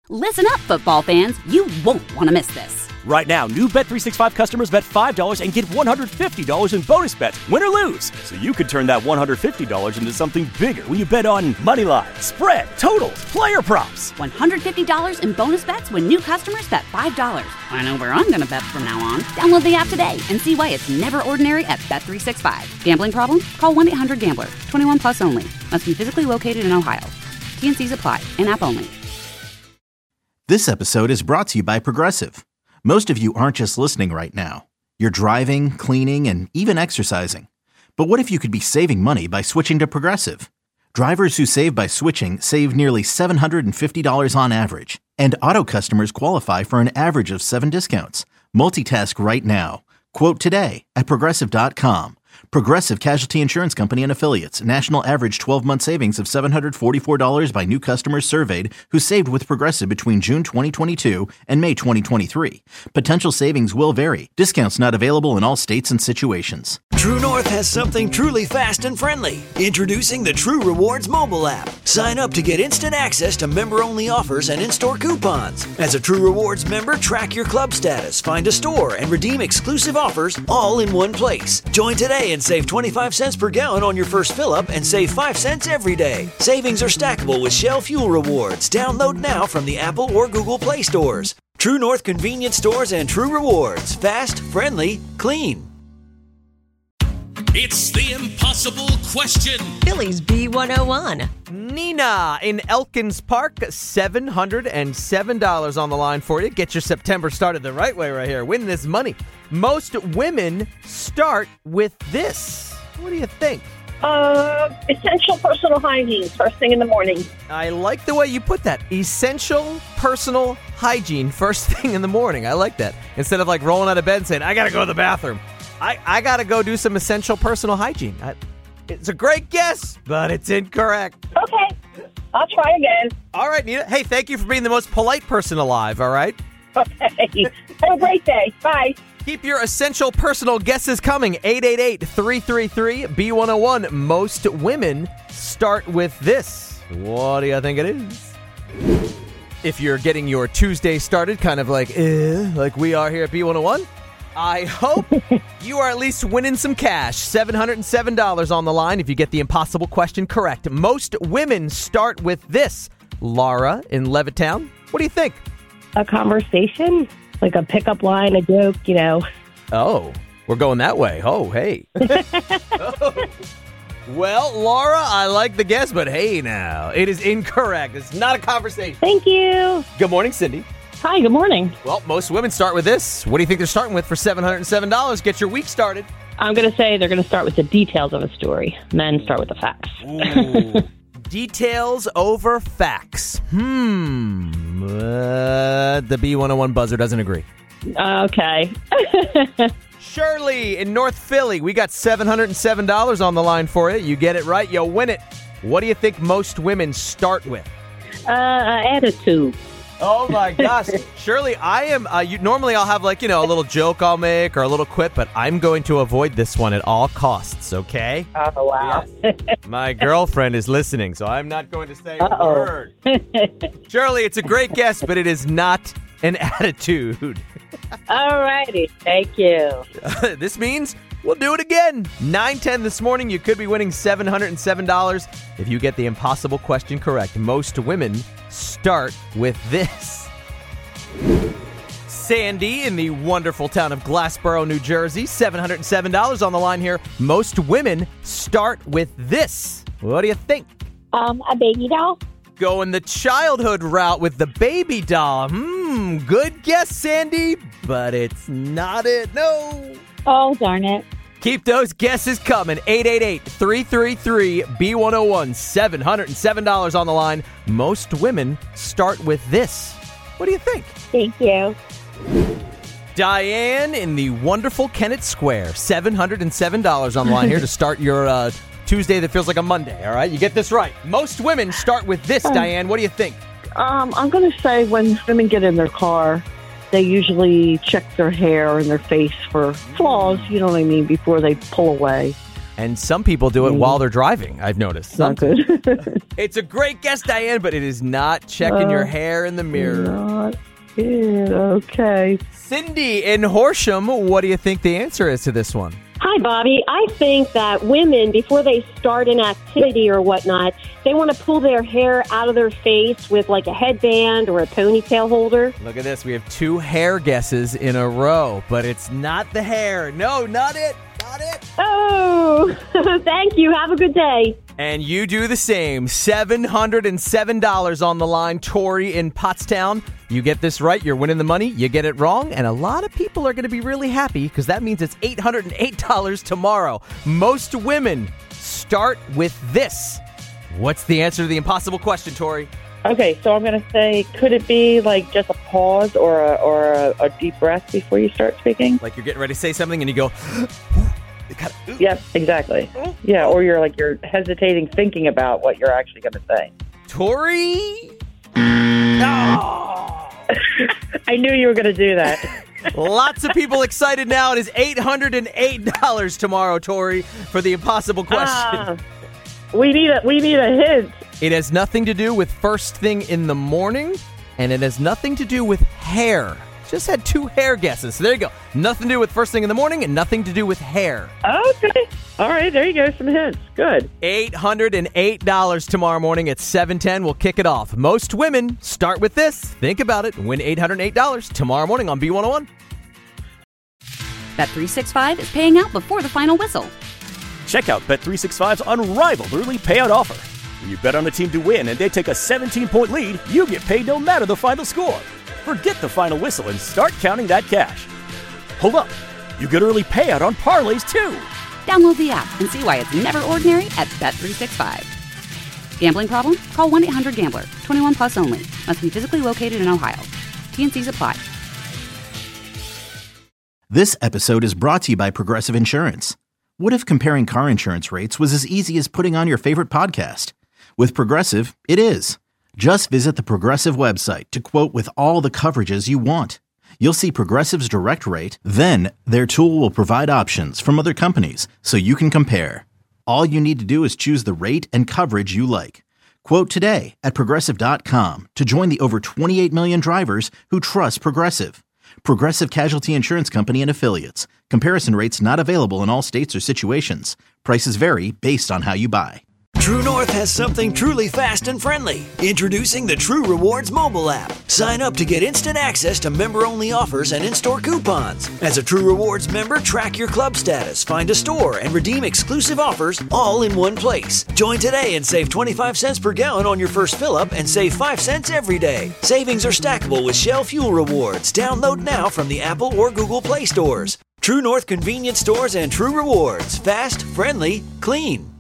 Listen up, football fans. You won't want to miss this. Right now, new Bet365 customers bet $5 and get $150 in bonus bets, win or lose. So you could turn that $150 into something bigger when you bet on money line, spread, totals, player props. $150 in bonus bets when new customers bet $5. I know where I'm going to bet from now on. Download the app today and see why it's never ordinary at Bet365. Gambling problem? Call 1-800-GAMBLER. 21 plus only. Must be physically located in Ohio. T&Cs apply. In-app only. This episode is brought to you by Progressive. Most of you aren't just listening right now. You're driving, cleaning, and even exercising. But what if you could be saving money by switching to Progressive? Drivers who save by switching save nearly $750 on average. And auto customers qualify for an average of 7 discounts. Multitask right now. Quote today at Progressive.com. Progressive Casualty Insurance Company and Affiliates. National average 12-month savings of $744 by new customers surveyed who saved with Progressive between June 2022 and May 2023. Potential savings will vary. Discounts not available in all states and situations. True North has something truly fast and friendly. Introducing the True Rewards mobile app. Sign up to get instant access to member-only offers and in-store coupons. As a True Rewards member, track your club status, find a store, and redeem exclusive offers all in one place. Join today and save 25 cents per gallon on your first fill-up and save 5 cents every day. Savings are stackable with Shell Fuel Rewards. Download now from the Apple or Google Play stores. True North Convenience Stores and True Rewards. Fast, friendly, clean. It's the impossible question. Phillies B101. Nina in Elkins Park, $707 on the line for you. Get your September started the right way right here. Win this money. Most women start with this. What do you think? Essential personal hygiene, first thing in the morning. I like the way you put that. Essential personal hygiene, first thing in the morning. I like that. Instead of like rolling out of bed and saying, I got to go to the bathroom. I got to go do some essential personal hygiene. It's a great guess, but it's incorrect. Okay, I'll try again. All right, Nina. Hey, thank you for being the most polite person alive, all right? Okay, have a great day. Bye. Keep your essential personal guesses coming. 888-333-B101. Most women start with this. What do you think it is? If you're getting your Tuesday started kind of like we are here at B101, I hope you are at least winning some cash. $707 on the line if you get the impossible question correct. Most women start with this. Laura in Levittown, what do you think? A conversation, like a pickup line, a joke, you know. Oh, we're going that way. Oh, hey. Well, Laura, I like the guess, but hey now, it is incorrect. It's not a conversation. Thank you. Good morning, Cindy. Hi, good morning. Well, most women start with this. What do you think they're starting with for $707? Get your week started. I'm going to say they're going to start with the details of a story. Men start with the facts. Ooh. Details over facts. The B101 buzzer doesn't agree. Okay. Shirley in North Philly, we got $707 on the line for you. You get it right, you'll win it. What do you think most women start with? Attitude. Oh my gosh. Shirley, I am, normally I'll have a little joke I'll make or a little quip, but I'm going to avoid this one at all costs, okay? Oh, wow. Yes. My girlfriend is listening, so I'm not going to say a word. Shirley, it's a great guess, but it is not an attitude. All righty. Thank you. This means we'll do it again. 9:10 this morning, you could be winning $707 if you get the impossible question correct. Most women start with this. Sandy in the wonderful town of Glassboro, New Jersey, $707 on the line here. Most women start with this. What do you think? A baby doll. Going the childhood route with the baby doll. Good guess, Sandy, but it's not it. No. Oh, darn it. Keep those guesses coming. 888-333-B101. $707 on the line. Most women start with this. What do you think? Thank you. Diane in the wonderful Kennett Square. $707 on the line here to start your Tuesday that feels like a Monday, all right? You get this right. Most women start with this, Diane. What do you think? I'm going to say when women get in their car, they usually check their hair and their face for flaws, you know what I mean, before they pull away. And some people do it while they're driving, I've noticed. Not good. It's a great guess, Diane, but it is not checking your hair in the mirror. Not good. Okay. Cindy in Horsham, what do you think the answer is to this one? Hi, Bobby. I think that women, before they start an activity or whatnot, they want to pull their hair out of their face with like a headband or a ponytail holder. Look at this. We have 2 hair guesses in a row, but it's not the hair. No, not it. Not it. Oh, thank you. Have a good day. And you do the same. $707 on the line. Tori in Pottstown. You get this right, you're winning the money. You get it wrong, and a lot of people are going to be really happy because that means it's $808 tomorrow. Most women start with this. What's the answer to the impossible question, Tori? Okay, so I'm going to say, could it be like just a pause or a deep breath before you start speaking? Like you're getting ready to say something and you go... Yep, exactly. Yeah, or you're hesitating, thinking about what you're actually going to say. Tori? No! I knew you were going to do that. Lots of people excited now. It is $808 tomorrow, Tori, for the impossible question. We need a hint. It has nothing to do with first thing in the morning, and it has nothing to do with hair. Just had 2 hair guesses. So there you go. Nothing to do with first thing in the morning and nothing to do with hair. Okay. All right. There you go. Some hints. Good. $808 tomorrow morning at 7:10. We'll kick it off. Most women start with this. Think about it and win $808 tomorrow morning on B101. Bet365 is paying out before the final whistle. Check out Bet365's unrivaled early payout offer. When you bet on a team to win and they take a 17-point lead, you get paid no matter the final score. Forget the final whistle and start counting that cash. Hold up. You get early payout on parlays, too. Download the app and see why it's never ordinary at Bet365. Gambling problem? Call 1-800-GAMBLER. 21 plus only. Must be physically located in Ohio. T&Cs apply. This episode is brought to you by Progressive Insurance. What if comparing car insurance rates was as easy as putting on your favorite podcast? With Progressive, it is. Just visit the Progressive website to quote with all the coverages you want. You'll see Progressive's direct rate, then their tool will provide options from other companies so you can compare. All you need to do is choose the rate and coverage you like. Quote today at Progressive.com to join the over 28 million drivers who trust Progressive. Progressive Casualty Insurance Company and Affiliates. Comparison rates not available in all states or situations. Prices vary based on how you buy. True North has something truly fast and friendly. Introducing the True Rewards mobile app. Sign up to get instant access to member-only offers and in-store coupons. As a True Rewards member, track your club status, find a store, and redeem exclusive offers all in one place. Join today and save 25 cents per gallon on your first fill-up and save 5 cents every day. Savings are stackable with Shell Fuel Rewards. Download now from the Apple or Google Play stores. True North convenience stores and True Rewards. Fast, friendly, clean.